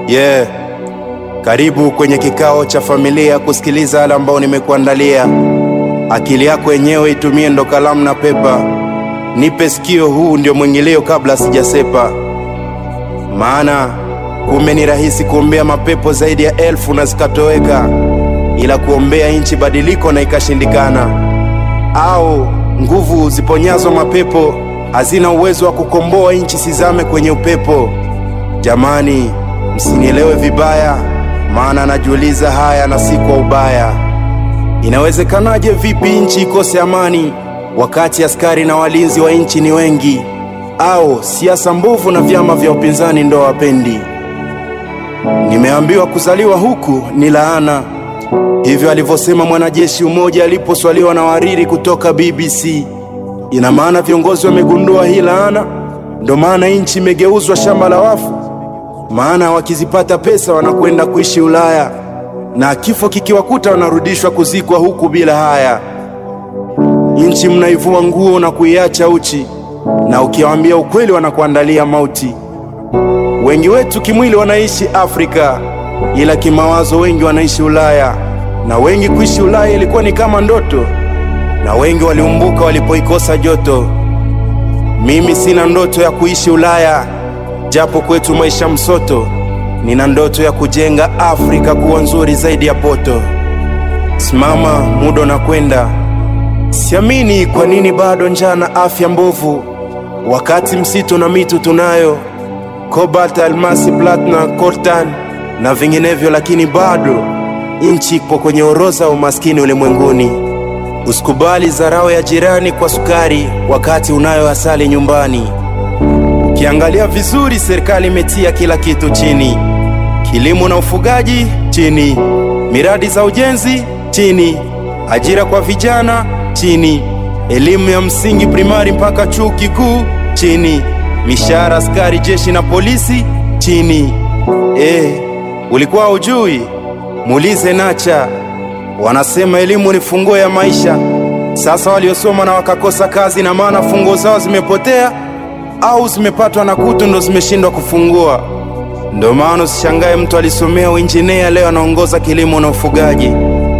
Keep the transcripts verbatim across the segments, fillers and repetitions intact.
Yeah, karibu kwenye kikao cha familia kusikiliza yale ambao nimekuandalia. Akili yako yenyewe itumie ndo kalamu na pepa. Nipe sikio, huu ndio mwingilio kabla sijasepa. Maana kumbe ni rahisi kuombea mapepo zaidi ya elfu na zikatoweka, ila kuombea inchi badiliko na ikashindikana. Au nguvu ziponyazo mapepo hazina uwezo wa kukomboa inchi sizame kwenye upepo. Jamani, msinielewe vibaya, maana najiuliza haya na si kwa ubaya. Inawezekanaje vipi inchi ikose amani wakati askari na walinzi wa inchi ni wengi? Au siasa mbovu na vyama vya upinzani ndo wapendi? Nimeambiwa kuzaliwa huku ni laana, hivyo alivyosema mwanajeshi mmoja aliposwaliwa na wariri kutoka B B C. Ina maana viongozi wamegundua hii laana, ndo maana inchi imegeuzwa shamba la wafu. Maana wakizipata pesa wanakwenda kuishi Ulaya, na kifo kikiwakuta wanarudishwa kuzikwa huku bila haya. Inchi mnaivua nguo na kuiacha uchi, na ukiwaambia ukweli wanakuandalia mauti. Wengi wetu kimwili wanaishi Afrika, ila kimawazo wengi wanaishi Ulaya. Na wengi kuishi Ulaya ilikuwa ni kama ndoto, na wengi waliumbuka walipoikosa joto. Mimi sina ndoto ya kuishi Ulaya, japo kwetu maisha msoto. Nina ndoto ya kujenga Afrika kuwa nzuri zaidi ya poto. Simama, muda na kwenda. Siamini kwa nini bado njaa na afya mbovu, wakati msitu na mitu tunayo, cobalt, almasi, platinum, coltan na vinginevyo, lakini bado inchi ipo kwenye orodha ya umaskini ulimwenguni. Usikubali dharau ya jirani kwa sukari wakati unayo asali nyumbani. Ukiangalia vizuri, serikali imetia kila kitu chini. Kilimo na ufugaji chini, miradi za ujenzi chini, ajira kwa vijana chini, elimu ya msingi primari mpaka chuo kikuu chini, mishahara askari jeshi na polisi chini. Eh, ulikuwa hujui? Muulize Nacha. Wanasema elimu ni funguo ya maisha. Sasa waliosoma na wakakosa kazi, na maana funguo zao zimepotea au zimepatwa na kutu ndo zimeshindwa kufungua. Ndo maana usishangae mtu alisomea uinjinia leo anaongoza kilimo na ufugaji.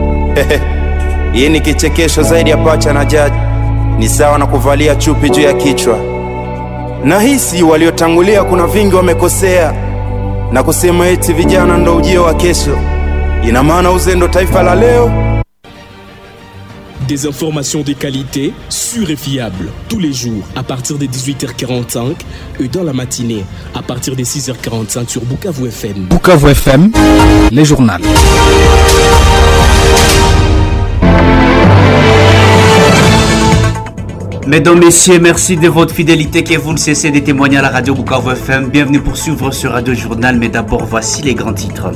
Hii ni kichekesho zaidi ya pacha na jaji. Ni sawa na kuvalia chupi juu ya kichwa. Na hisi waliotangulia kuna vingi wamekosea, na kusema eti vijana ndo ujio wa kesho. Ina maana uzendo taifa la leo. Des informations de qualité, sûres et fiables, tous les jours à partir de dix-huit heures quarante-cinq et dans la matinée à partir de six heures quarante-cinq sur Bukavu F M. Bukavu F M, les journaux. Mesdames, Messieurs, merci de votre fidélité que vous ne cessez de témoigner à la radio Bukavu F M. Bienvenue pour suivre ce Radio Journal, mais d'abord voici les grands titres.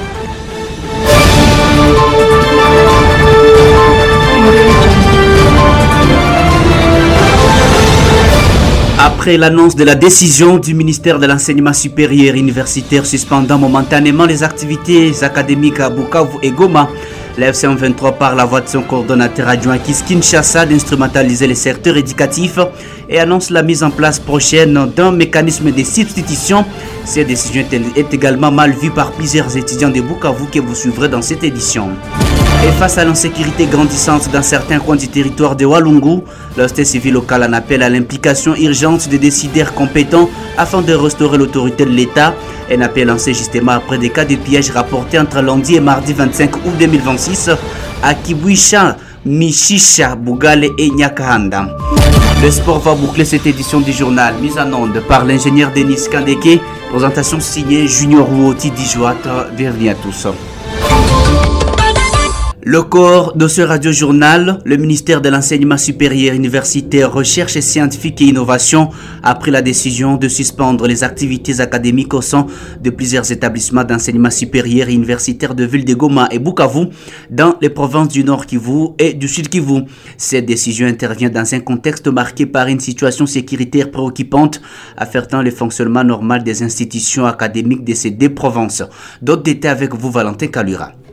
Après l'annonce de la décision du ministère de l'Enseignement supérieur et universitaire suspendant momentanément les activités académiques à Bukavu et Goma, la F C M vingt-trois par la voix de son coordonnateur adjoint Kiss Kinshasa d'instrumentaliser les secteurs éducatifs et annonce la mise en place prochaine d'un mécanisme de substitution. Cette décision est également mal vue par plusieurs étudiants de Bukavu que vous suivrez dans cette édition. Et face à l'insécurité grandissante dans certains coins du territoire de Walungu, la société civile locale en appelle à l'implication urgente des décideurs compétents afin de restaurer l'autorité de l'État. Un appel lancé justement après des cas de pillage rapportés entre lundi et mardi vingt-cinq août deux mille vingt-six à Kibwisha, Mishisha, Bugale et Nyakahanda. Le sport va boucler cette édition du journal, mise en onde par l'ingénieur Denis Kandeke. Présentation signée Junior Wouoti Dijouat. Bienvenue à tous. Le corps de ce radio-journal, le ministère de l'Enseignement supérieur, universitaire, recherche et scientifique et innovation a pris la décision de suspendre les activités académiques au sein de plusieurs établissements d'enseignement supérieur et universitaire de ville de Goma et Bukavu dans les provinces du Nord Kivu et du Sud Kivu. Cette décision intervient dans un contexte marqué par une situation sécuritaire préoccupante affectant le fonctionnement normal des institutions académiques de ces deux provinces. D'autres détails avec vous, Valentin Kalura.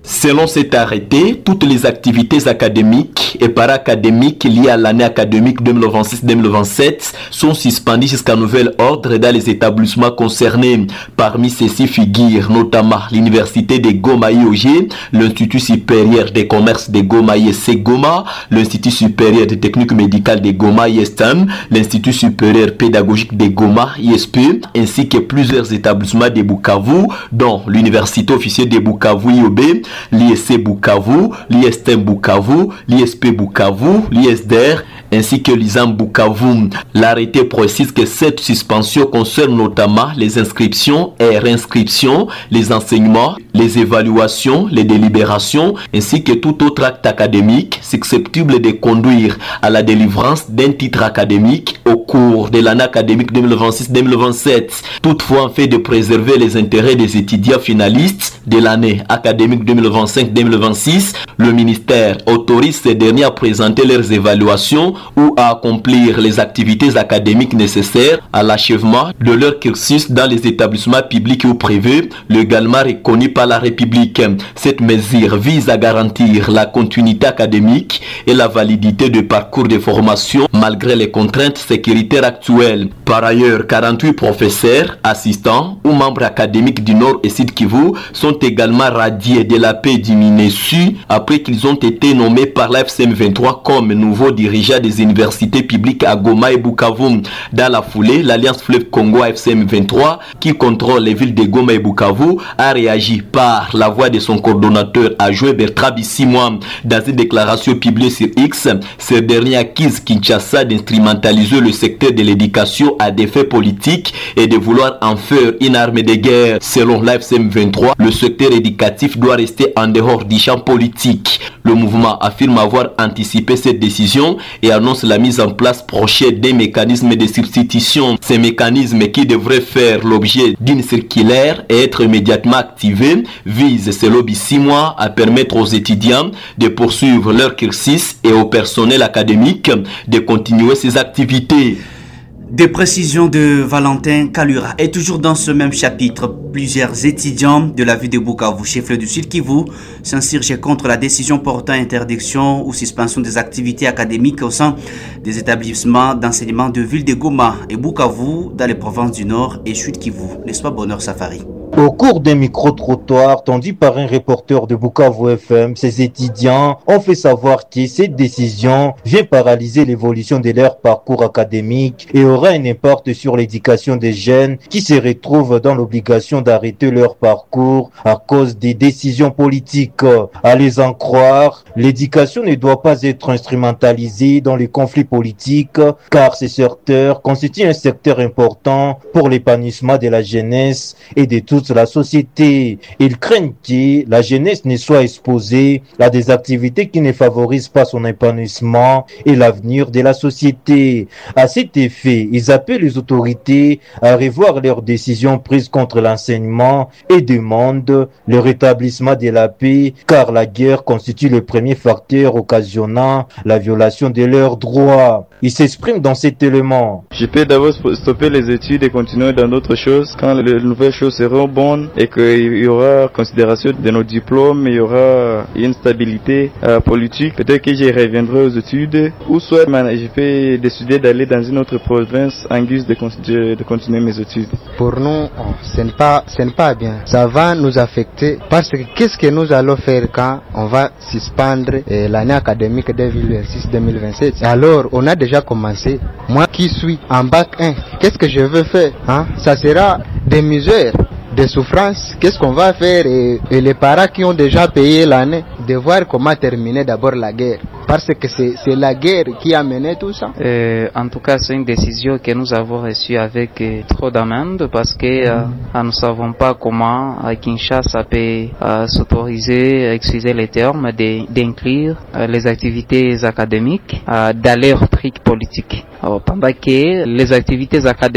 Selon cet arrêté, toutes les activités académiques et para-académiques liées à l'année académique deux mille vingt-six deux mille vingt-sept sont suspendues jusqu'à nouvel ordre dans les établissements concernés. Parmi ceux-ci figurent notamment l'Université de Goma I O G, l'Institut supérieur des commerces de Goma I S C Goma, l'Institut supérieur de technique médicale de Goma I S T A M, l'Institut supérieur pédagogique de Goma I S P, ainsi que plusieurs établissements de Bukavu, dont l'Université officielle de Bukavu I O B, l'I S C Bukavu, l'I S T M Bukavu, l'I S P Bukavu, l'I S D R, ainsi que l'I S A M Bukavu. L'arrêté précise que cette suspension concerne notamment les inscriptions et réinscriptions, les enseignements, les évaluations, les délibérations, ainsi que tout autre acte académique susceptible de conduire à la délivrance d'un titre académique au cours de l'année académique deux mille vingt-six deux mille vingt-sept. Toutefois, en fait de préserver les intérêts des étudiants finalistes de l'année académique deux mille vingt-cinq deux mille vingt-six, le ministère autorise ces derniers à présenter leurs évaluations ou à accomplir les activités académiques nécessaires à l'achèvement de leur cursus dans les établissements publics ou privés, légalement reconnus par la République. Cette mesure vise à garantir la continuité académique et la validité du parcours de formation malgré les contraintes sécuritaires actuelles. Par ailleurs, quarante-huit professeurs, assistants ou membres académiques du Nord et Sud Kivu sont également radiés de la paix du MINESU après qu'ils ont été nommés par la F C M vingt-trois comme nouveaux dirigeants des universités publiques à Goma et Bukavu. Dans la foulée, l'Alliance Fleuve Congo F C M vingt-trois, qui contrôle les villes de Goma et Bukavu, a réagi par la voix de son coordonnateur adjoint Bertrand Bisimwa. Dans une déclaration publiée sur X, ce dernier accuse Kinshasa d'instrumentaliser le secteur de l'éducation à des fins politiques et de vouloir en faire une arme de guerre. Selon la F C M vingt-trois, le secteur éducatif doit rester en dehors du champ politique. Le mouvement affirme avoir anticipé cette décision et annonce la mise en place prochaine des mécanismes de substitution. Ces mécanismes, qui devraient faire l'objet d'une circulaire et être immédiatement activés, visent, selon Bisimwa, à permettre aux étudiants de poursuivre leur cursus et au personnel académique de continuer ses activités. Des précisions de Valentin Kalura. Et toujours dans ce même chapitre, plusieurs étudiants de la ville de Bukavu, chef-lieu du Sud Kivu, s'insurgent contre la décision portant interdiction ou suspension des activités académiques au sein des établissements d'enseignement de ville de Goma et Bukavu dans les provinces du Nord et Sud Kivu. N'est-ce pas, Bonheur Safari? Au cours d'un micro-trottoir tendu par un reporter de Bukavu F M, ces étudiants ont fait savoir que cette décision vient paralyser l'évolution de leur parcours académique et aura un impact sur l'éducation des jeunes qui se retrouvent dans l'obligation d'arrêter leur parcours à cause des décisions politiques. À les en croire, l'éducation ne doit pas être instrumentalisée dans les conflits politiques car ce secteur constitue un secteur important pour l'épanouissement de la jeunesse et de toute la société. Ils craignent que la jeunesse ne soit exposée à des activités qui ne favorisent pas son épanouissement et l'avenir de la société. À cet effet, ils appellent les autorités à revoir leurs décisions prises contre l'enseignement et demandent le rétablissement de la paix car la guerre constitue le premier facteur occasionnant la violation de leurs droits. Ils s'expriment dans cet élément. Je peux d'abord stopper les études et continuer dans d'autres choses quand les nouvelles choses seront bonnes et qu'il y aura considération de nos diplômes, il y aura une stabilité euh, politique. Peut-être que je reviendrai aux études ou soit je peux décider d'aller dans une autre province en guise de, de, de continuer mes études. Pour nous, oh, ce n'est pas, ce n'est pas bien. Ça va nous affecter parce que qu'est-ce que nous allons faire quand on va suspendre eh, l'année académique deux mille vingt-six deux mille vingt-sept? Alors, on a déjà commencé. Moi qui suis en bac un, qu'est-ce que je veux faire hein? Ça sera des misères, des souffrances. Qu'est-ce qu'on va faire et, et les parents qui ont déjà payé l'année, de voir comment terminer d'abord la guerre. Parce que c'est, c'est la guerre qui a mené tout ça. Euh, en tout cas, c'est une décision que nous avons reçue avec euh, trop d'amendes parce que euh, nous ne savons pas comment à Kinshasa peut euh, s'autoriser, excusez les termes, de, d'inclure euh, les activités académiques euh, dans leur truc politique. Alors, pendant que les activités académiques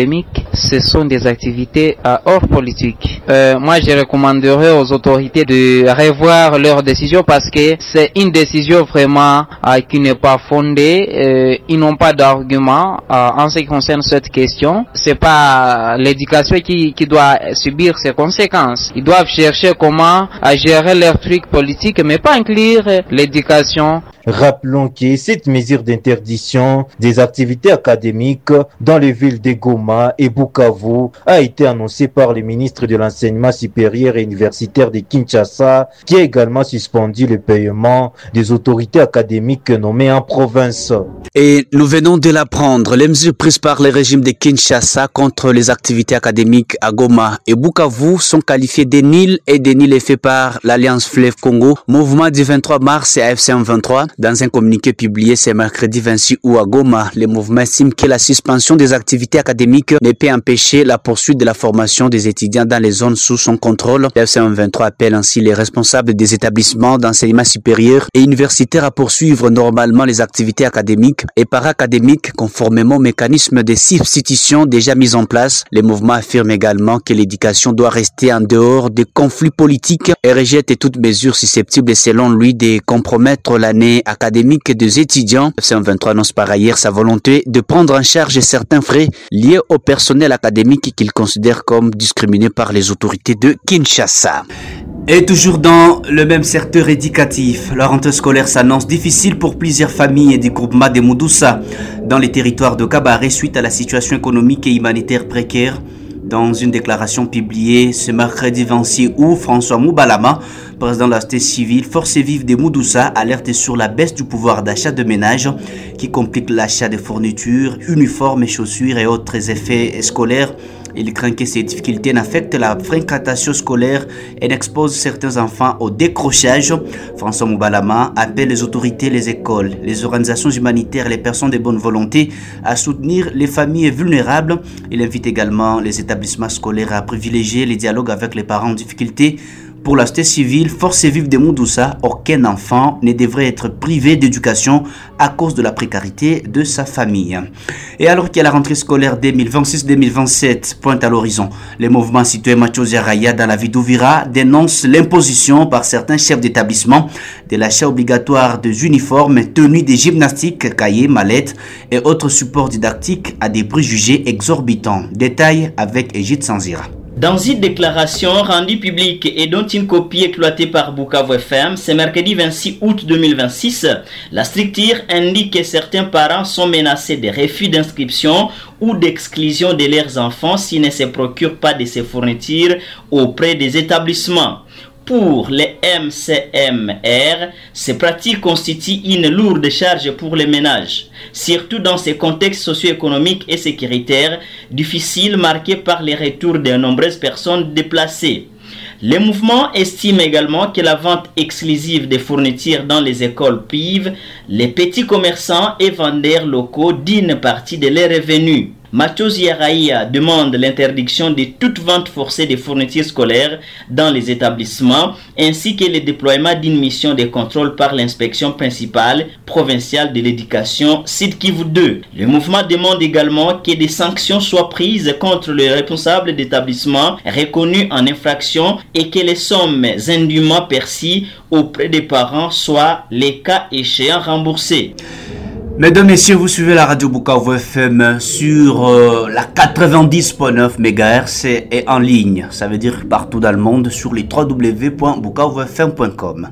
ce sont des activités euh, hors politique. Euh, moi, je recommanderais aux autorités de revoir leurs décisions parce que c'est une décision vraiment euh, qui n'est pas fondée. Euh, ils n'ont pas d'argument euh, en ce qui concerne cette question. C'est pas l'éducation qui, qui doit subir ses conséquences. Ils doivent chercher comment à gérer leurs trucs politiques, mais pas inclure l'éducation. Rappelons que cette mesure d'interdiction des activités académiques dans les villes de Goma et Bukavu a été annoncée par le ministre de l'Enseignement supérieur et universitaire de Kinshasa, qui a également suspendu le paiement des autorités académiques nommées en province. Et nous venons de l'apprendre, les mesures prises par le régime de Kinshasa contre les activités académiques à Goma et Bukavu sont qualifiées de nulles et de nulles faits par l'Alliance Fleuve Congo, mouvement du vingt-trois mars et A F C M vingt-trois. Dans un communiqué publié ce mercredi vingt-six août à Goma, le mouvement estime que la suspension des activités académiques ne peut empêcher la poursuite de la formation des étudiants dans les zones sous son contrôle. Le F C M vingt-trois appelle ainsi les responsables des établissements d'enseignement supérieur et universitaires à poursuivre normalement les activités académiques et para-académiques conformément au mécanisme de substitution déjà mis en place. Le mouvement affirme également que l'éducation doit rester en dehors des conflits politiques et rejette toute mesure susceptible, selon lui, de compromettre l'année académique des étudiants. Le F C M vingt-trois annonce par ailleurs sa volonté de prendre en charge certains frais liés au personnel académique qu'il considère comme discriminé par les autorités de Kinshasa. Et toujours dans le même secteur éducatif, la rentrée scolaire s'annonce difficile pour plusieurs familles et des groupements de Moudoussa dans les territoires de Kabaré suite à la situation économique et humanitaire précaire. Dans une déclaration publiée ce mercredi vingt-six août, François Moubalama, président de la société civile Forces Vives de Moudoussa, alerte sur la baisse du pouvoir d'achat de ménages qui complique l'achat de fournitures, uniformes, chaussures et autres effets scolaires. Il craint que ces difficultés n'affectent la fréquentation scolaire et n'exposent certains enfants au décrochage. François Moubalama appelle les autorités, les écoles, les organisations humanitaires et les personnes de bonne volonté à soutenir les familles vulnérables. Il invite également les établissements scolaires à privilégier les dialogues avec les parents en difficulté. Pour la société civile, Forces Vives de Moudoussa, aucun enfant ne devrait être privé d'éducation à cause de la précarité de sa famille. Et alors que la rentrée scolaire deux mille vingt-six deux mille vingt-sept pointe à l'horizon, les mouvements situés Mathieu Raya dans la ville d'Ouvira dénoncent l'imposition par certains chefs d'établissement de l'achat obligatoire des uniformes, tenues de gymnastique, cahiers, mallettes et autres supports didactiques à des prix jugés exorbitants. Détail avec Égide Sanzira. Dans une déclaration rendue publique et dont une copie exploitée par Bukavu F M, ce mercredi vingt-six août deux mille vingt-six, la structure indique que certains parents sont menacés de refus d'inscription ou d'exclusion de leurs enfants s'ils ne se procurent pas de ces fournitures auprès des établissements. Pour les M C M R, ces pratiques constituent une lourde charge pour les ménages, surtout dans ces contextes socio-économiques et sécuritaires difficiles marqués par les retours de nombreuses personnes déplacées. Le mouvement estime également que la vente exclusive des fournitures dans les écoles prive les petits commerçants et vendeurs locaux d'une partie de leurs revenus. Mathieu Ziaraïa demande l'interdiction de toute vente forcée de fournitures scolaires dans les établissements ainsi que le déploiement d'une mission de contrôle par l'inspection principale provinciale de l'éducation Sud Kivu deux. Le mouvement demande également que des sanctions soient prises contre les responsables d'établissements reconnus en infraction et que les sommes indûment perçues auprès des parents soient, les cas échéants, remboursées. Mesdames, Messieurs, vous suivez la radio Bukavu F M sur euh, la quatre-vingt-dix virgule neuf mégahertz et en ligne, ça veut dire partout dans le monde, sur les w w w point bukavu f m point com.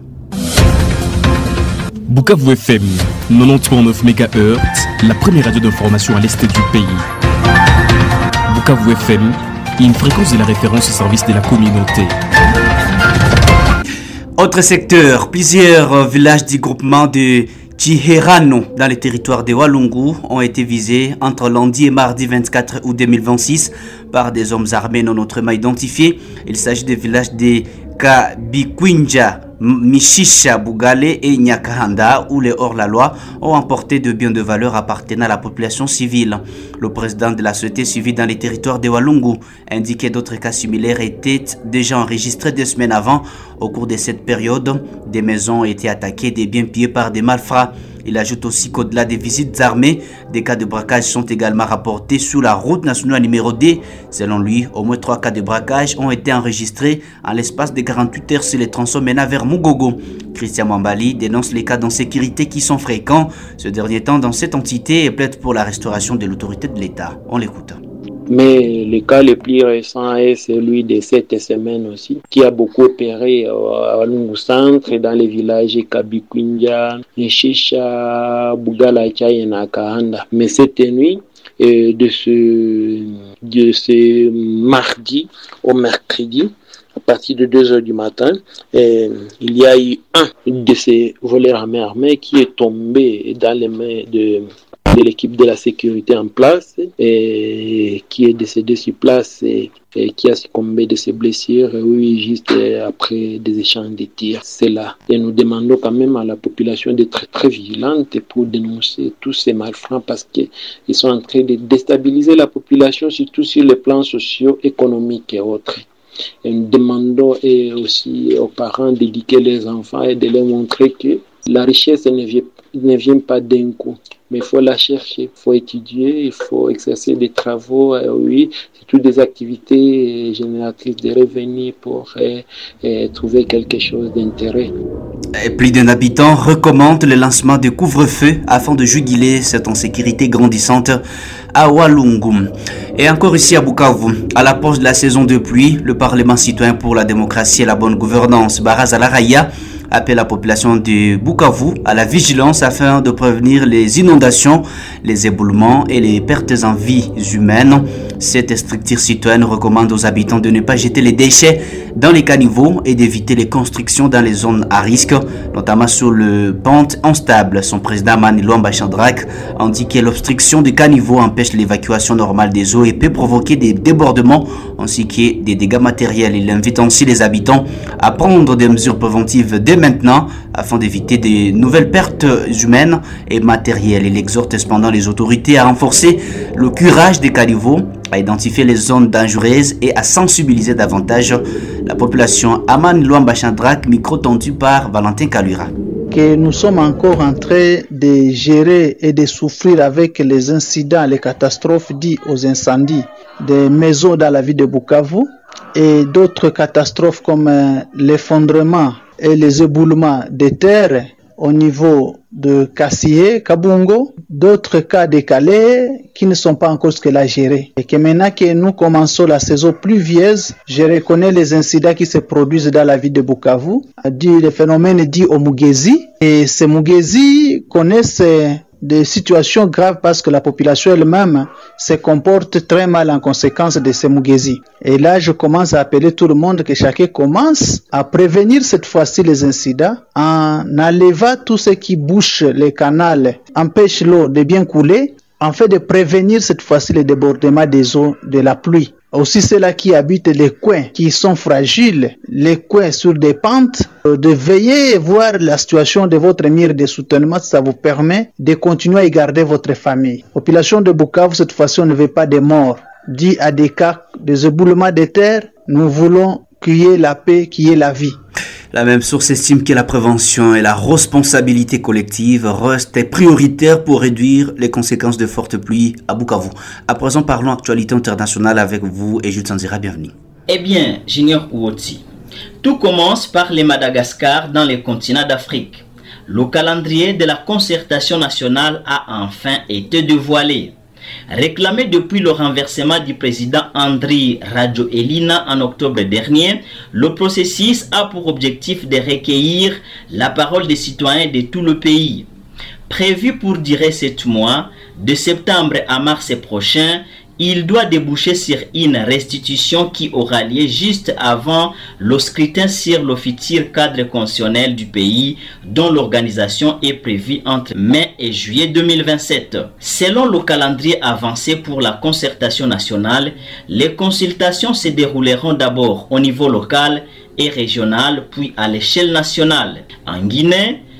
Bukavu F M, quatre-vingt-dix virgule neuf mégahertz, la première radio d'information à l'est du pays. Bukavu F M, une fréquence de la référence au service de la communauté. Autre secteur, plusieurs villages du groupement de Tchiherano dans les territoires de Walungu ont été visés entre lundi et mardi vingt-quatre août deux mille vingt-six par des hommes armés non autrement identifiés. Il s'agit des villages de Kabikwinja, Mishisha, Bugale et Nyakahanda où les hors-la-loi ont emporté de biens de valeur appartenant à la population civile. Le président de la société civile dans les territoires de Walungu indiquait d'autres cas similaires étaient déjà enregistrés deux semaines avant. Au cours de cette période, des maisons ont été attaquées, des biens pillés par des malfrats. Il ajoute aussi qu'au-delà des visites armées, des cas de braquage sont également rapportés sur la route nationale numéro D. Selon lui, au moins trois cas de braquage ont été enregistrés en l'espace de quarante-huit heures sur les tronçons menant vers Mugogo. Christian Mambali dénonce les cas d'insécurité qui sont fréquents ce dernier temps dans cette entité et plaide pour la restauration de l'autorité de l'État. On l'écoute. Mais le cas le plus récent est celui de cette semaine aussi, qui a beaucoup opéré à Lungu Centre, dans les villages Kabikwinja, Nshisha, Bugalacha et Nakahanda. Mais cette nuit, euh, de, ce, de ce mardi au mercredi, à partir de deux heures du matin, euh, il y a eu un de ces voleurs armés armés qui est tombé dans les mains de... de l'équipe de la sécurité en place et qui est décédé sur place et, et qui a succombé de ses blessures, oui, juste après des échanges de tirs. C'est là. Et nous demandons quand même à la population d'être très, très vigilante pour dénoncer tous ces malfrats parce qu'ils sont en train de déstabiliser la population, surtout sur les plans sociaux, économiques et autres. Et nous demandons et aussi aux parents d'éduquer les enfants et de leur montrer que la richesse ne vient, ne vient pas d'un coup. Mais il faut la chercher, il faut étudier, il faut exercer des travaux, euh, oui, c'est toutes des activités génératrices de revenus pour euh, euh, trouver quelque chose d'intérêt. Et plus d'un habitant recommande le lancement de couvre-feu afin de juguler cette insécurité grandissante à Walungu. Et encore ici à Bukavu, à l'approche de la saison de pluie, le Parlement citoyen pour la démocratie et la bonne gouvernance, Baraza la Raya, appelle la population de Bukavu à la vigilance afin de prévenir les inondations, les éboulements et les pertes en vies humaines. Cette structure citoyenne recommande aux habitants de ne pas jeter les déchets dans les caniveaux et d'éviter les constructions dans les zones à risque, notamment sur le pente instable. Son président Manilwamba Chandrak indique que l'obstruction du caniveau empêche l'évacuation normale des eaux et peut provoquer des débordements ainsi que des dégâts matériels. Il invite ainsi les habitants à prendre des mesures préventives dès maintenant afin d'éviter de nouvelles pertes humaines et matérielles. Il exhorte cependant les autorités à renforcer le curage des caniveaux, à identifier les zones dangereuses et à sensibiliser davantage la population. Aman Luamba Chandrak, micro tendu par Valentin Kalura. Que nous sommes encore en train de gérer et de souffrir avec les incidents, les catastrophes dues aux incendies des maisons dans la ville de Bukavu et d'autres catastrophes comme l'effondrement et les éboulements des terres au niveau de Kassié, Kabungo, d'autres cas décalés qui ne sont pas encore ce qu'elle a géré. Et que maintenant que nous commençons la saison pluvieuse, je reconnais les incidents qui se produisent dans la ville de Bukavu, les phénomènes dits au Mugezi. Et ces Mugezi connaissent des situations graves parce que la population elle-même se comporte très mal en conséquence de ces Mugezi. Et là, je commence à appeler tout le monde que chacun commence à prévenir cette fois-ci les incidents en enlevant tout ce qui bouche les canaux, empêche l'eau de bien couler, en fait de prévenir cette fois-ci le débordement des eaux de la pluie. Aussi ceux-là qui habitent les coins qui sont fragiles, les coins sur des pentes, de veiller et voir la situation de votre mire de soutènement, ça vous permet de continuer à garder votre famille. Population de Bukavu, cette fois-ci, on ne veut pas de morts. Dit à des cas des éboulements de terre, nous voulons qu'il y ait la paix, qu'il y ait la vie. La même source estime que la prévention et la responsabilité collective restent prioritaires pour réduire les conséquences de fortes pluies à Bukavu. À présent, parlons actualité internationale avec vous et Jules Sanzira, bienvenue. Eh bien, Junior Ouoti, tout commence par les Madagascar dans les continents d'Afrique. Le calendrier de la concertation nationale a enfin été dévoilé. Réclamé depuis le renversement du président Andry Rajoelina en octobre dernier, le processus a pour objectif de recueillir la parole des citoyens de tout le pays. Prévu pour durer sept mois, de septembre à mars prochain, il doit déboucher sur une restitution qui aura lieu juste avant le scrutin sur le futur cadre constitutionnel du pays dont l'organisation est prévue entre mai et juillet deux mille vingt-sept. Selon le calendrier avancé pour la concertation nationale, les consultations se dérouleront d'abord au niveau local et régional puis à l'échelle nationale. En Guinée,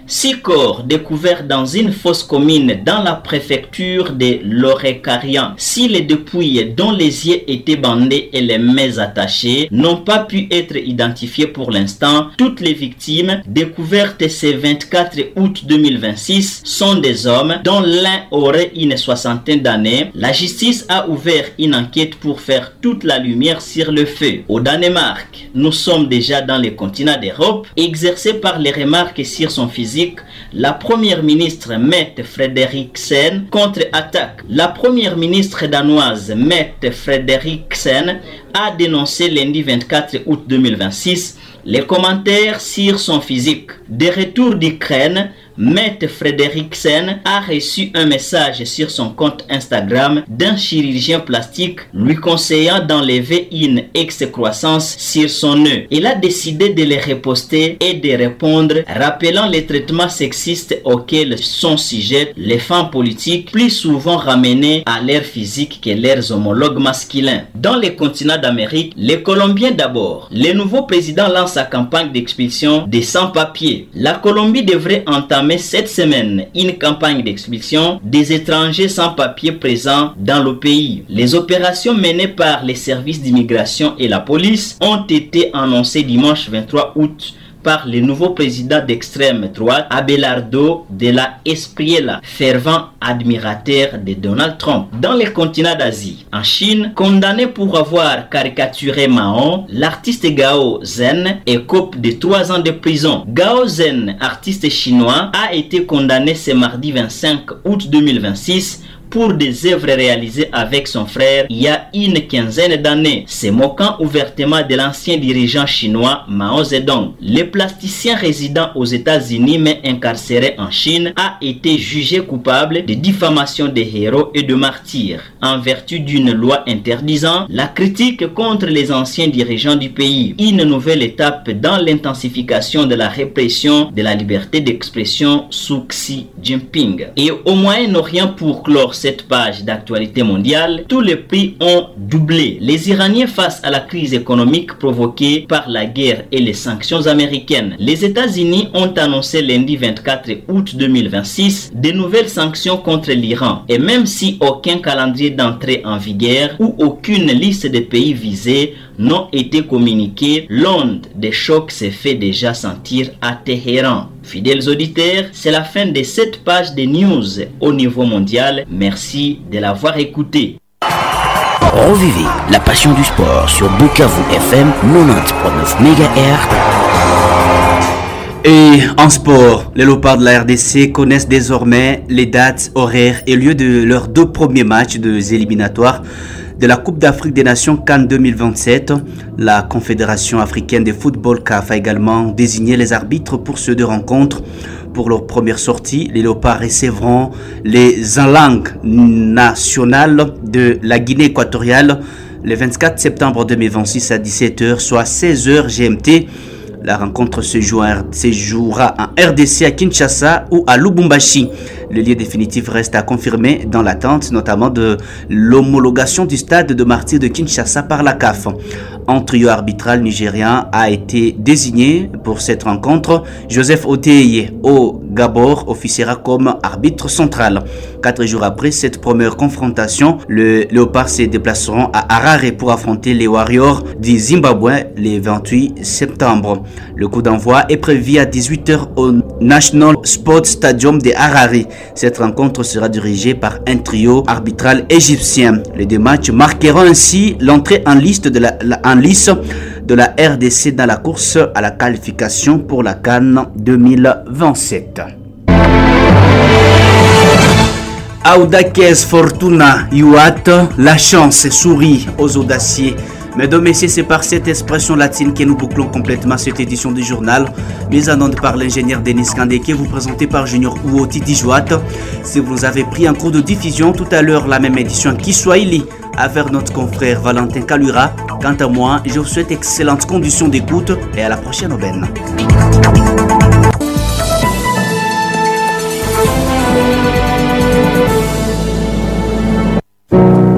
Six corps découverts dans une fosse commune dans la préfecture de l'Orécarian. Si les dépouilles dont les yeux étaient bandés et les mains attachées n'ont pas pu être identifiées pour l'instant, toutes les victimes découvertes ce vingt-quatre août deux mille vingt-six sont des hommes dont l'un aurait une soixantaine d'années. La justice a ouvert une enquête pour faire toute la lumière sur le feu. Au Danemark, nous sommes déjà dans les continents d'Europe. Exercé par les remarques sur son physique, la première ministre Mette Frederiksen contre-attaque. La première ministre danoise Mette Frederiksen a dénoncé lundi vingt-quatre août deux mille vingt-six les commentaires sur son physique. De retour d'Ukraine, Mette Frederiksen a reçu un message sur son compte Instagram d'un chirurgien plastique lui conseillant d'enlever une excroissance sur son nœud. Il a décidé de le reposter et de répondre, rappelant les traitements sexistes auxquels sont sujettes les femmes politiques, plus souvent ramenées à leur physique que leurs homologues masculins. Dans les continents d'Amérique, les Colombiens d'abord. Le nouveau président lance sa campagne d'expulsion des sans-papiers. La Colombie devrait entamer cette semaine une campagne d'expulsion des étrangers sans papier présents dans le pays. Les opérations menées par les services d'immigration et la police ont été annoncées dimanche vingt-trois août par le nouveau président d'extrême droite Abelardo de la Espriella, fervent admirateur de Donald Trump. Dans les continents d'Asie, en Chine, condamné pour avoir caricaturé Mao, l'artiste Gao Zhen écope de trois ans de prison. Gao Zhen, artiste chinois, a été condamné ce mardi vingt-cinq août deux mille vingt-six pour des œuvres réalisées avec son frère il y a une quinzaine d'années, se moquant ouvertement de l'ancien dirigeant chinois Mao Zedong. Le plasticien résident aux États-Unis mais incarcéré en Chine a été jugé coupable de diffamation des héros et de martyrs en vertu d'une loi interdisant la critique contre les anciens dirigeants du pays. Une nouvelle étape dans l'intensification de la répression de la liberté d'expression sous Xi Jinping. Et au Moyen-Orient, pour clore cette page d'actualité mondiale, tous les prix ont doublé. Les Iraniens face à la crise économique provoquée par la guerre et les sanctions américaines. Les États-Unis ont annoncé lundi vingt-quatre août deux mille vingt-six de nouvelles sanctions contre l'Iran. Et même si aucun calendrier d'entrée en vigueur ou aucune liste de pays visés n'ont été communiqués, l'onde des chocs s'est fait déjà sentir à Téhéran. Fidèles auditeurs, c'est la fin de cette page de news au niveau mondial. Merci de l'avoir écouté. Revivez la passion du sport sur Bukavu F M quatre-vingt-dix virgule neuf mégahertz. Et en sport, les Léopards de la R D C connaissent désormais les dates, horaires et lieux de leurs deux premiers matchs des éliminatoires de la Coupe d'Afrique des Nations CAN deux mille vingt-sept. La Confédération africaine de football C A F a également désigné les arbitres pour ces deux rencontres. Pour leur première sortie, les Léopards recevront les langues nationales de la Guinée équatoriale le vingt-quatre septembre deux mille vingt-six à dix-sept heures, soit seize heures G M T. La rencontre se jouera en R D C à Kinshasa ou à Lubumbashi. Le lieu définitif reste à confirmer dans l'attente notamment de l'homologation du stade de martyrs de Kinshasa par la C A F. Un trio arbitral nigérien a été désigné pour cette rencontre. Joseph Oteye au Gabor officiera comme arbitre central. Quatre jours après cette première confrontation, les Léopards se déplaceront à Harare pour affronter les Warriors du Zimbabwe le vingt-huit septembre. Le coup d'envoi est prévu à dix-huit heures au National Sports Stadium de Harare. Cette rencontre sera dirigée par un trio arbitral égyptien. Les deux matchs marqueront ainsi l'entrée en liste de la, la, en lice de la R D C dans la course à la qualification pour la CAN deux mille vingt-sept. Audaces Fortuna Iuat, la chance sourit aux audacieux. Mesdames, messieurs, c'est par cette expression latine que nous bouclons complètement cette édition du journal, mise en onde par l'ingénieur Denis Kandeke, vous présenté par Junior Ouoti Dijouat. Si vous avez pris un cours de diffusion tout à l'heure, la même édition qui Kiswahili avec notre confrère Valentin Kalura. Quant à moi, je vous souhaite excellentes conditions d'écoute et à la prochaine aubaine.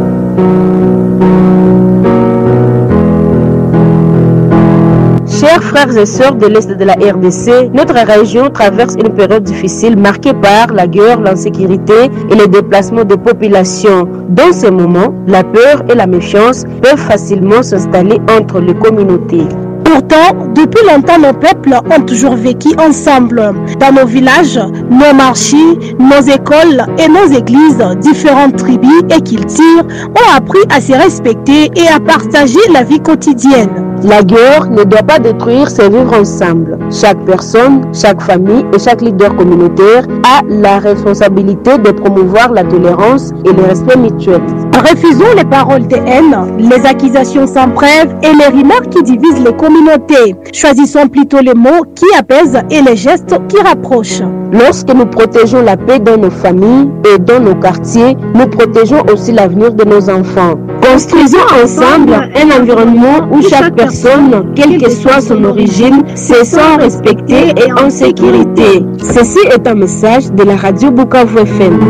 Chers frères frères et sœurs de l'Est de la R D C, notre région traverse une période difficile marquée par la guerre, l'insécurité et les déplacements de populations. Dans ces moments, la peur et la méfiance peuvent facilement s'installer entre les communautés. Pourtant, depuis longtemps, nos peuples ont toujours vécu ensemble. Dans nos villages, nos marchés, nos écoles et nos églises, différentes tribus et cultures ont appris à se respecter et à partager la vie quotidienne. La guerre ne doit pas détruire ces vivre ensemble. Chaque personne, chaque famille et chaque leader communautaire a la responsabilité de promouvoir la tolérance et le respect mutuel. Refusons les paroles de haine, les accusations sans preuve et les remarques qui divisent les communautés. Choisissons plutôt les mots qui apaisent et les gestes qui rapprochent. Lorsque nous protégeons la paix dans nos familles et dans nos quartiers, nous protégeons aussi l'avenir de nos enfants. Construisons ensemble un environnement où chaque personne, quelle que soit son origine, se sent respectée et en sécurité. Ceci est un message de la radio Bukavu F M.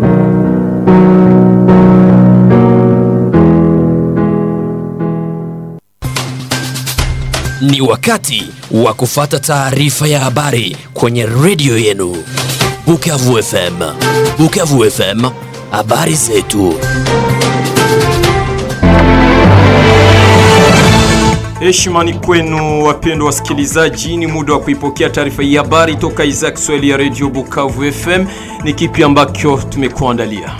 Ni wakati wa kufata taarifa ya habari kwenye radio yenu Bukavu F M. Bukavu F M, habari zetu. Heshima ni kwenu wapendwa wasikilizaji, ni muda wa kuipokea taarifa ya habari toka idhaa Kiswahili ya radio Bukavu F M. Ni kipi ambacho tumekuandalia?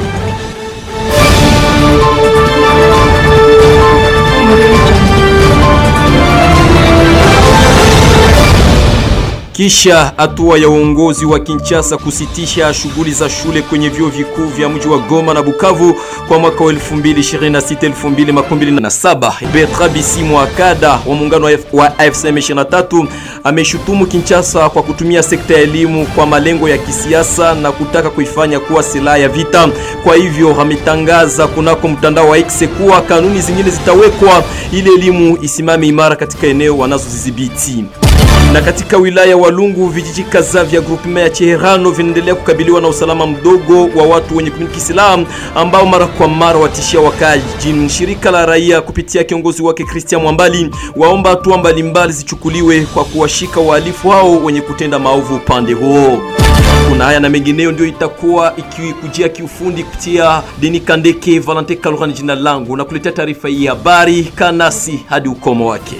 Kisha hatua ya uongozi wa Kinshasa kusitisha shughuli za shule kwenye vyuo vikuu vya mji wa Goma na Bukavu kwa mwaka wa elfu mbili ishirini na sita elfu mbili makumi mbili na saba. Bertrand Bisimwa, kada wa muungano wa A F C M ishirini na tatu, ameshutumu Kinshasa kwa kutumia sekta ya elimu kwa malengo ya kisiasa na kutaka kuifanya kuwa silaha ya vita. Kwa hivyo ametangaza kunako mtandao wa X kuwa kanuni zingine zitawekwa ili elimu isimame imara katika eneo wanazozidhibiti. Na katika wilaya Walungu, vijiji kadhaa vya groupement ya Cherano vinaendelea kukabiliwa na usalama mdogo wa watu wenye kumiliki silaha ambao mara kwa mara watishia wakazi. Shirika la raia kupitia kiongozi wake Christian Mwambali waomba hatua mbalimbali zichukuliwe kwa kuwashika wahalifu hao wenye kutenda maovu upande huo. Kuna haya na mengineyo ndio itakuwa ikikujia kiufundi kupitia Deni Kandeke. Valente Kalorani jina langu, na kuletea taarifa hii habari kanasi hadi ukomo wake.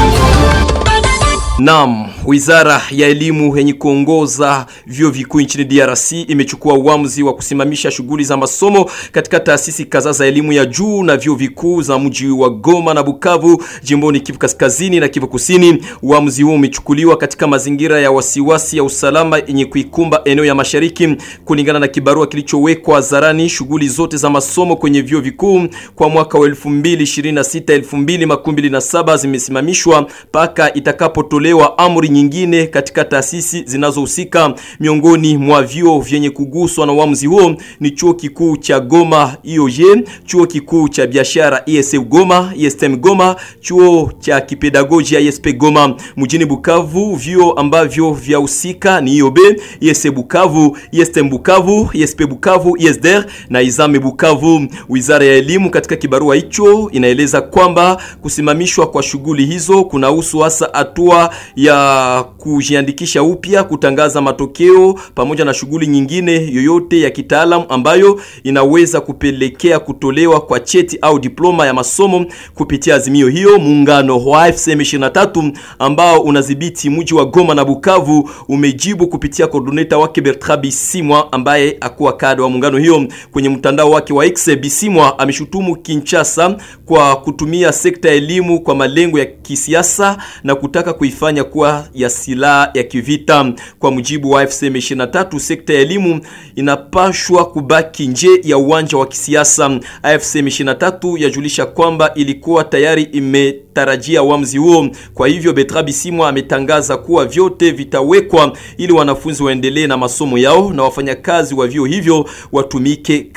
Naam, Wizara ya Elimu yenye kuongoza vyuo vikuu nchini D R C imechukua uamuzi wa kusimamisha shughuli za masomo katika taasisi kadhaa za elimu ya juu na vyuo vikuu za mji wa Goma na Bukavu, jimboni Kivu Kaskazini na Kivu Kusini. Uamuzi huo umechukuliwa katika mazingira ya wasiwasi ya usalama yenye kuikumba eneo ya Mashariki. Kulingana na kibarua kilichowekwa hadharani, shughuli zote za masomo kwenye vyuo vikuu kwa mwaka wa elfu mbili ishirini na sita elfu mbili makumi mbili na saba zimesimamishwa mpaka itakapotolewa amri nyingine katika taasisi zinazohusika. Miongoni mwa vyuo vyenye kuguswa na uamuzi huo ni chuo kikuu cha Goma I O G, chuo kikuu cha biashara I S E Goma, I S T M Goma, chuo cha kipedagojia I S P Goma. Mjini Bukavu, vyuo ambavyo vyahusika ni I O B, I S E Bukavu, I S T M Bukavu, I S P Bukavu, I S D R na Izame Bukavu. Wizara ya Elimu katika kibarua hicho inaeleza kwamba kusimamishwa kwa shughuli hizo kunahusu hasa hatua ya kujiandikisha upya, kutangaza matokeo pamoja na shughuli nyingine yoyote ya kitaalamu ambayo inaweza kupelekea kutolewa kwa cheti au diploma ya masomo. Kupitia azimio hiyo, muungano wa A F C M ishirini na tatu ambao unadhibiti mji wa Goma na Bukavu umejibu kupitia coordinator wake Bertrand Bisimwa ambaye akuwa kada wa muungano hiyo. Kwenye mtandao wake wa X, Bisimwa ameshutumu Kinshasa kwa kutumia sekta ya elimu kwa malengo ya kisiasa na kutaka kuifanya kuwa ya silaha ya kivita. Kwa mujibu wa A F C M ishirini na tatu, sekta ya elimu inapashwa kubaki nje ya uwanja wa kisiasa. A F C M ishirini na tatu yajulisha kwamba ilikuwa tayari imetarajia uamuzi huo. Kwa hivyo Bertrand Bisimwa ametangaza kuwa vyote vitawekwa ili wanafunzi waendelee na masomo yao na wafanyakazi wa vyuo hivyo watumike kama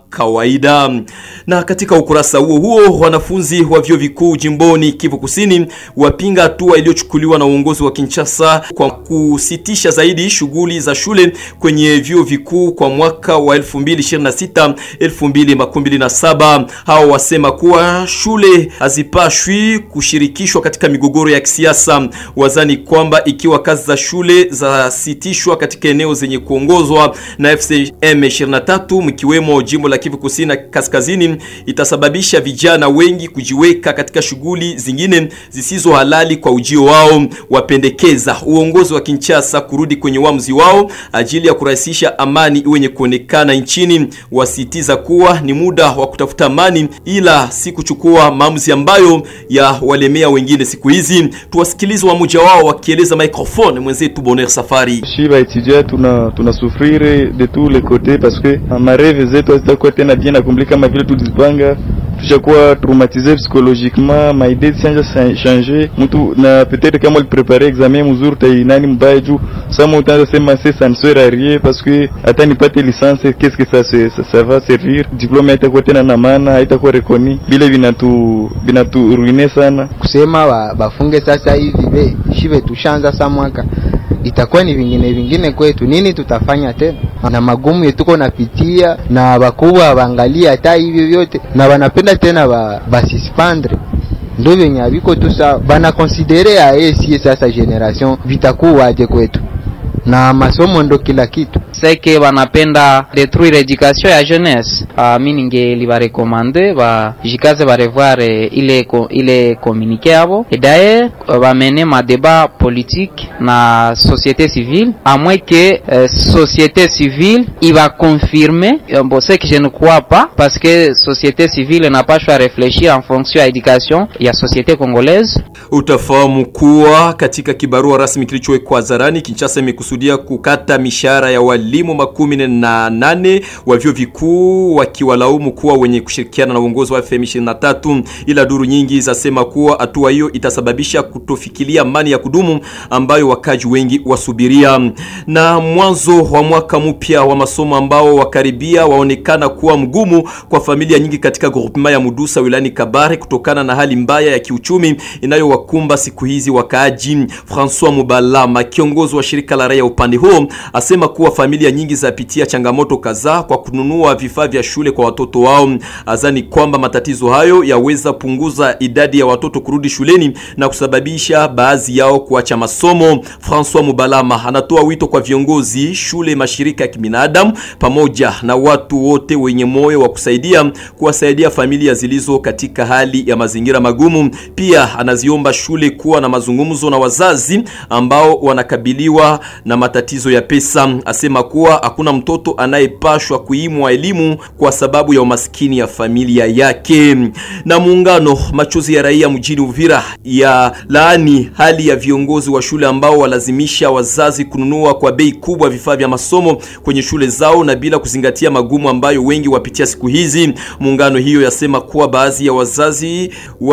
kawaida. Na katika ukurasa huo huo, wanafunzi wa vyuo vikuu jimboni Kivu Kusini wapinga hatua iliyochukuliwa na uongozi wa Kinshasa kwa kusitisha zaidi shughuli za shule kwenye vyuo vikuu kwa mwaka wa elfu mbili ishirini na sita elfu mbili makumi mbili na saba. Hao wasema kuwa shule hazipashwi kushirikishwa katika migogoro ya kisiasa. Wazani kwamba ikiwa kazi za shule za sitishwa katika eneo zenye kuongozwa na F C M ishirini na tatu mkiwemo jimbo la Kivu Kusini na Kaskazini, itasababisha vijana wengi kujiweka katika shughuli zingine zisizo halali kwa ujio wao. Wapendekeza uongozi wa Kinshasa kurudi kwenye uamuzi wao ajili ya kurahisisha amani iwenye kuonekana nchini. Wasitiza kuwa ni muda wa kutafuta amani ila si kuchukua maamuzi ambayo ya walemea wengine siku hizi. Tuwasikilize wa mmoja wao wakieleza microphone mwenzetu Bonheur Safari. Shiba étudiant tuna tuna souffrir de tous les côtés parce que ma rêve zetu zitakuwa tena bien accompli kama vile tulizipanga. Tushakuwa traumatisé psychologiquement, ma idée change changer mtu na peut-être kama il préparer examen mzuri tai nani mbaya juu sama utaanza sema c'est ça ne sert à rien parce que hata nipate licence qu'est-ce que ça ça, ça, ça va servir, diplôme itakuwa tena na maana itakuwa reconnu, bila binatu binatu ruiner sana kusema bafunge sasa hivi be shibe tushanza sa mwaka itakuwa ni vingine vingine kwetu. Nini tutafanya tena na magumu yetuko napitia na bakubwa baangalia hata hivi vyote na wanapenda tena ba basispandre ndio venye abiko tu sa bana considere a esi sasa generation vitakuwa aje kwetu na masomo ndo kila kitu. Seke wanapenda détruire l'éducation ya jeunesse. Uh, mimi ningeliba recommander ba jikaze ba revoir ile ile communiqué abo et d'ailleurs va mener ma débat politique na société civile à moins que euh, société civile il va confirmer euh, bon c'est que je ne crois pas parce que société civile n'a pas choisi réfléchir en fonction à éducation ya société congolaise. Utafahamu kuwa katika kibarua rasmi kilichowekwa hadharani Kinshasa imekusudia kukata mishahara ya walimu makumi na nane wa vyuo vikuu wakiwalaumu kuwa wenye kushirikiana na uongozi wa F M ishirini na tatu, ila duru nyingi zasema kuwa hatua hiyo itasababisha kutofikiria amani ya kudumu ambayo wakaji wengi wasubiria. Na mwanzo wa mwaka mpya wa masomo ambao wakaribia waonekana kuwa mgumu kwa familia nyingi katika groupement ya Mudusa wilani Kabare kutokana na hali mbaya ya kiuchumi inayowakumba siku hizi wakaaji. François Mubalama, kiongozi wa shirika la raia upande huo, asema kuwa familia nyingi zapitia changamoto kadhaa kwa kununua vifaa vya shule kwa watoto wao. Azani kwamba matatizo hayo yaweza punguza idadi ya watoto kurudi shuleni na kusababisha baadhi yao kuacha masomo. François Mubalama anatoa wito kwa viongozi, shule, mashirika ya kibinadamu pamoja na watu wote wenye moyo wa kusaidia kuwasaidia familia zilizo katika hali ya mazingira magumu. Pia anaziomba shule kuwa na mazungumzo na wazazi ambao wanakabiliwa na matatizo ya pesa. Asema kuwa hakuna mtoto anayepashwa kuimwa elimu kwa sababu ya umaskini ya familia yake. Na muungano machozi ya raia mjini Uvira ya laani hali ya viongozi wa shule ambao walazimisha wazazi kununua kwa bei kubwa vifaa vya masomo kwenye shule zao na bila kuzingatia magumu ambayo wengi wapitia siku hizi. Muungano hiyo yasema kuwa baadhi ya wazazi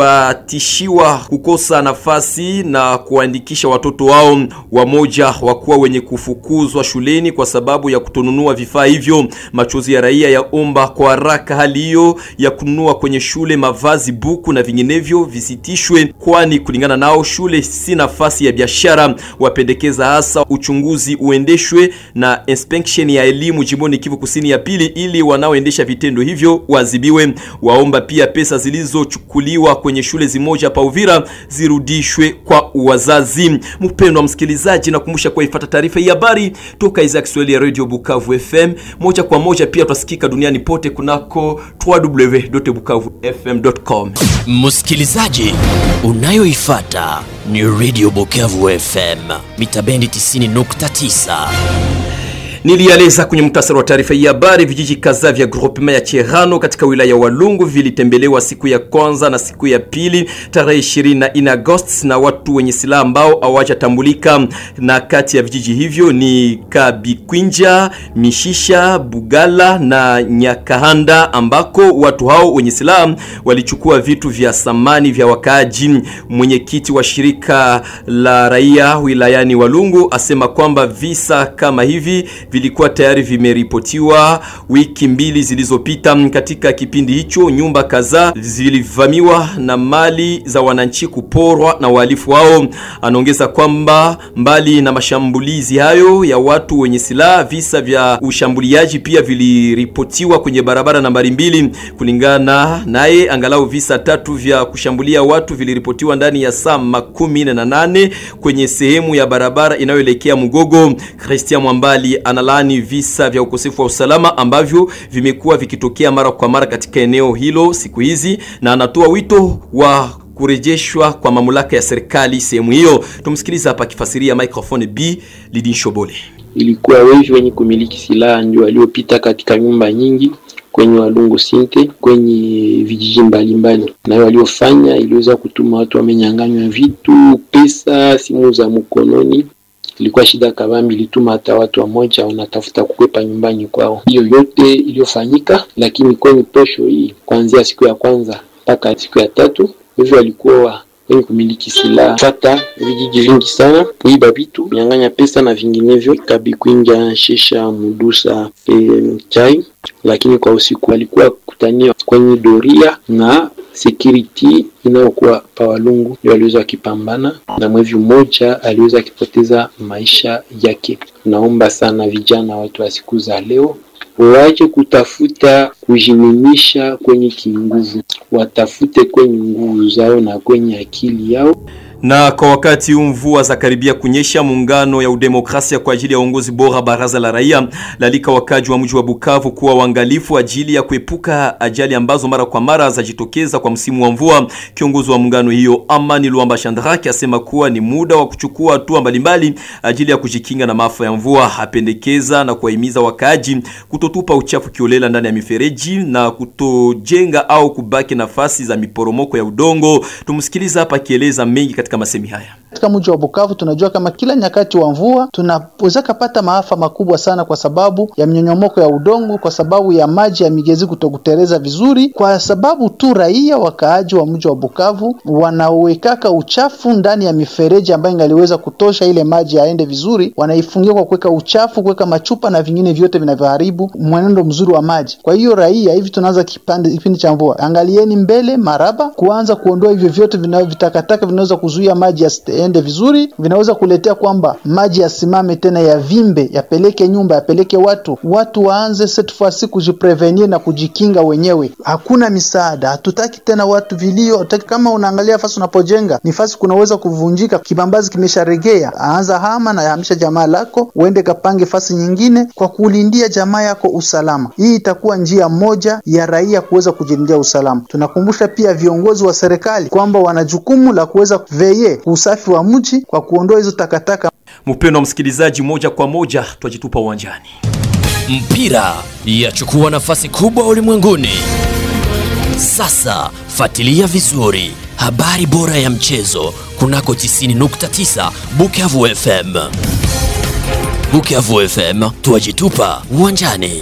watishiwa kukosa nafasi na kuandikisha watoto wao, wamoja wakuwa wenye kufukuzwa shuleni kwa sababu ya kutonunua vifaa hivyo. Machozi ya raia yaomba kwa haraka hali hiyo ya kununua kwenye shule mavazi, buku na vinginevyo visitishwe, kwani kulingana nao shule si nafasi ya biashara. Wapendekeza hasa uchunguzi uendeshwe na inspection ya elimu jimboni Kivu Kusini ya pili ili wanaoendesha vitendo hivyo wazibiwe. Waomba pia pesa zilizochukuliwa kwenye shule zimoja pa Uvira zirudishwe kwa wazazi. Mpendwa msikilizaji, nakumbusha kwa ifuata taarifa ya habari toka idhaa ya Kiswahili ya Radio Bukavu F M. Moja kwa moja pia tutasikika duniani pote kunako w w w dot bukavu f m dot com. Msikilizaji, unayoifuata ni Radio Bukavu F M mitabendi tisini nukta tisa. Nilieleza kwenye mtasari wa taarifa ya habari, vijiji kadhaa vya groupement ya Cherano katika wilaya ya Walungu vilitembelewa siku ya kwanza na siku ya pili tarehe ishirini na nne Agosti na watu wenye silaha ambao hawajatambulika. Na kati ya vijiji hivyo ni Kabikwinja, Mishisha, Bugala na Nyakahanda, ambako watu hao wenye silaha walichukua vitu vya samani vya wakaaji. Mwenyekiti wa shirika la raia wilayani Walungu asema kwamba visa kama hivi vilikuwa tayari vimeripotiwa wiki mbili zilizopita. Katika kipindi hicho nyumba kadhaa zilivamiwa na mali za wananchi kuporwa na wahalifu wao. Anaongeza kwamba mbali na mashambulizi hayo ya watu wenye silaha, visa vya ushambuliaji pia viliripotiwa kwenye barabara nambari mbili. Kulingana naye, angalau visa tatu vya kushambulia watu viliripotiwa ndani ya saa makumi na nane kwenye sehemu ya barabara inayoelekea Mugogo. Christian Mwambali analani visa vya ukosefu wa usalama ambavyo vimekuwa vikitokea mara kwa mara katika eneo hilo siku hizi, na anatoa wito wa kurejeshwa kwa mamlaka ya serikali sehemu hiyo. Tumsikiliza hapa kifasiria microphone B Lidin Shobole. Ilikuwa wevi wenye kumiliki silaha ndio waliopita katika nyumba nyingi kwenye Walungu Sinte, kwenye vijiji mbalimbali, na waliofanya iliweza kutuma watu wamenyanganywa vitu, pesa, simu za mkononi. Ilikuwa shida kabambi, ilituma hata watu wamoja wanatafuta kukwepa nyumbani kwao. Hiyo yote iliyofanyika, lakini kwenye posho hii kuanzia siku ya kwanza mpaka siku ya tatu hivyo walikuwa wenye kumiliki silaha fata vijiji vingi sana, kuiba vitu, nyang'anya pesa na vinginevyo, Kabikwinja, Shesha, Mudusa, e, Chai. Lakini kwa usiku walikuwa kutania kwenye doria na security inayokuwa pa Walungu, waliweza kipambana na mwevi mmoja aliweza kipoteza maisha yake. Naomba sana vijana, watu wa siku za leo waache kutafuta kujimimisha kwenye kinguvu, watafute kwenye nguvu zao na kwenye akili yao. Na kwa wakati huu mvua za karibia kunyesha, muungano ya udemokrasia kwa ajili ya uongozi bora baraza la raia lalika wakaji wa mji wa Bukavu kuwa waangalifu ajili ya kuepuka ajali ambazo mara kwa mara zajitokeza kwa msimu wa mvua. Kiongozi wa muungano hiyo Amani Luamba Chandraki asema kuwa ni muda wa kuchukua hatua mbalimbali ajili ya kujikinga na maafa ya mvua. Apendekeza na kuwahimiza wakaji kutotupa uchafu kiolela ndani ya mifereji na kutojenga au kubaki nafasi za miporomoko ya udongo. Tumsikiliza hapa kieleza mengi katika masemi haya. Katika mji wa Bukavu tunajua kama kila nyakati wa mvua tunaweza kupata maafa makubwa sana kwa sababu ya mnyonyomoko ya udongo, kwa sababu ya maji ya migezi kutokutereza vizuri, kwa sababu tu raia wakaaji wa mji wa Bukavu wanawekaka uchafu ndani ya mifereji ambayo ingaliweza kutosha ile maji yaende vizuri, wanaifungia kwa kuweka uchafu, kuweka machupa na vingine vyote vinavyoharibu mwenendo mzuri wa maji. Kwa hiyo raia, hivi tunaanza kipande kipindi cha mvua, angalieni mbele maraba kuanza kuondoa hivyo vyote vinavyotakataka vinaweza kuzuia maji ende vizuri, vinaweza kuletea kwamba maji yasimame tena ya vimbe, yapeleke nyumba, yapeleke watu. Watu waanze setfasi kujiprevenir na kujikinga wenyewe. Hakuna misaada, hatutaki tena watu vilio. Hatutaki kama unaangalia fasi unapojenga, ni fasi kunaweza kuvunjika, kibambazi kimesharegea, aanza hama na yahamisha jamaa lako, uende kapange fasi nyingine kwa kulindia jamaa yako usalama. Hii itakuwa njia moja ya raia kuweza kujilindia usalama. Tunakumbusha pia viongozi wa serikali kwamba wana jukumu la kuweza veye usafi wa mji kwa kuondoa hizo takataka. Mpendwa msikilizaji, moja kwa moja twajitupa uwanjani. Mpira yachukua nafasi kubwa ulimwenguni. Sasa fuatilia vizuri habari bora ya mchezo kunako tisini nukta tisa Bukavu F M. Bukavu F M, twajitupa uwanjani.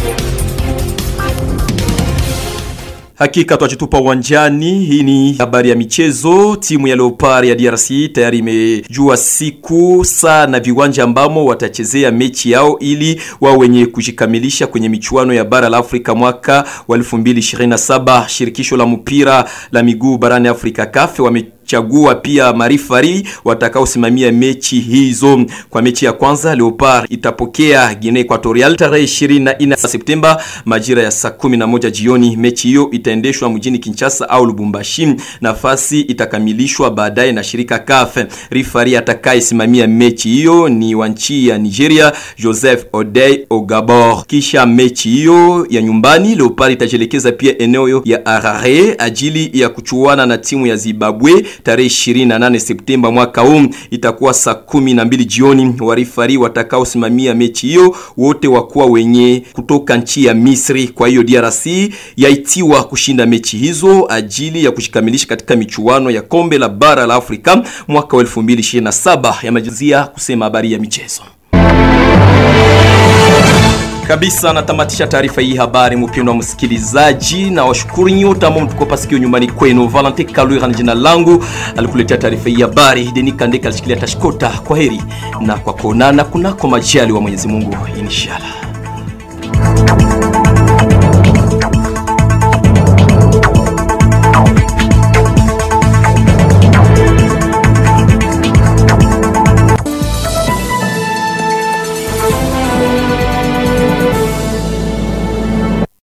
Hakika twajitupa uwanjani. Hii ni habari ya michezo. Timu ya Leopard ya D R C tayari imejua siku, saa na viwanja ambamo watachezea mechi yao ili wao wenye kujikamilisha kwenye michuano ya bara la Afrika mwaka wa elfu mbili ishirini na saba. Shirikisho la mpira la miguu barani Afrika C A F wame chagua pia marifari watakao simamia mechi hizo. Kwa mechi ya kwanza, Leopard itapokea Guinea Equatorial tarehe ishirini na nne Septemba majira ya saa kumi na moja jioni. Mechi hiyo itaendeshwa mjini Kinshasa au Lubumbashi. Nafasi itakamilishwa baadaye na shirika C A F. Rifari atakaye simamia mechi hiyo ni wa nchi ya Nigeria, Joseph Odey Ogabor. Kisha mechi hiyo ya nyumbani, Leopard itajelekeza pia eneo ya Harare ajili ya kuchuana na timu ya Zimbabwe tarehe ishirini na nane Septemba mwaka huu. Itakuwa saa kumi na mbili jioni. Warifari watakao simamia mechi hiyo wote wakuwa wenye kutoka nchi ya Misri. Kwa hiyo D R C yaitiwa kushinda mechi hizo ajili ya kushikamilisha katika michuano ya kombe la bara la Afrika mwaka wa elfu mbili ishirini na saba. Yamalizia kusema habari ya michezo. Kabisa natamatisha taarifa hii habari mpendwa msikilizaji, na washukuru nyote ambao mtukopa sikio nyumbani kwenu. Valentin Kalwira ni jina langu, alikuletea taarifa hii habari. Denis Kandeka alishikilia tashkota. Kwa heri na kwa kuonana kunako majali wa Mwenyezi Mungu inshallah.